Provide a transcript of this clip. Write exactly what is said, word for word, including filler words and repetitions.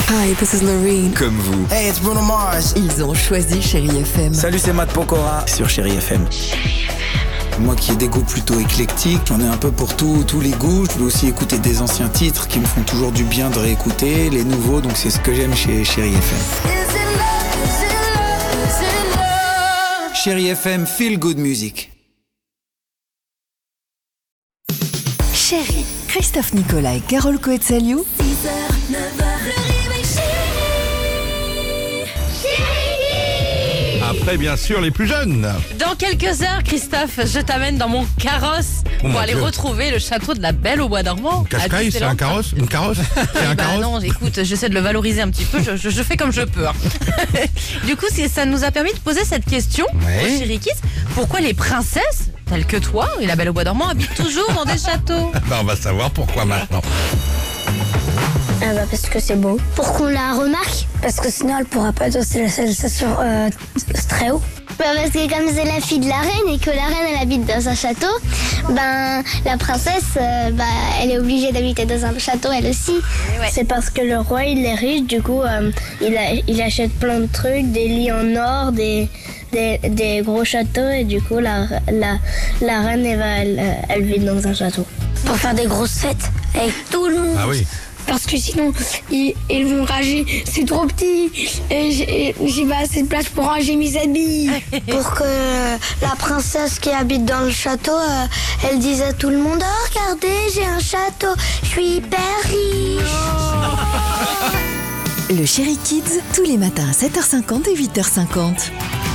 Hi, this is Noreen. Comme vous. Hey, it's Bruno Mars. Ils ont choisi Chérie F M. Salut, c'est Matt Pokora sur Chérie F M. Moi qui ai des goûts plutôt éclectiques, j'en ai un peu pour tout, tous les goûts. Je peux aussi écouter des anciens titres qui me font toujours du bien de réécouter, les nouveaux, donc c'est ce que j'aime chez Chérie F M. Chérie F M, feel good music. Chérie, Christophe Nicolas et Carole Coetzaliou. six heures, neuf heures, le réveil chéri. Après, bien sûr, les plus jeunes. Dans quelques heures, Christophe, je t'amène dans mon carrosse Oh pour mon aller Dieu. retrouver le château de la Belle au Bois dormant. à Cascaille, c'est un Disneyland. carrosse Une carrosse C'est un Bah carrosse non, écoute, j'essaie de le valoriser un petit peu, je, je- je fais comme je peux. hein. Du coup, c'est- ça nous a permis de poser cette question Ouais. au Chéri Kids. Pourquoi les princesses, telles que toi et la Belle au Bois dormant, habitent toujours dans des châteaux? Bah, on va savoir pourquoi maintenant. Ah bah parce que c'est beau. Pour qu'on la remarque. Parce que sinon elle pourra pas danser la salsa sur euh, très haut. Bah parce que comme c'est la fille de la reine et que la reine elle habite dans un château, ben la princesse euh, bah elle est obligée d'habiter dans un château elle aussi. C'est parce que le roi il est riche, du coup euh, il, a, il achète plein de trucs, des lits en or, des, des, des gros châteaux et du coup la, la, la reine elle, va, elle, elle vit dans un château. Pour faire des grosses fêtes avec tout le monde. Ah oui. Parce que sinon, ils, ils vont rager. C'est trop petit. Et j'ai, j'ai pas assez de place pour ranger mes habits. Pour que la princesse qui habite dans le château, euh, elle dise à tout le monde, oh, regardez, j'ai un château. Je suis hyper riche. Le Chéri Kids, tous les matins à sept heures cinquante et huit heures cinquante.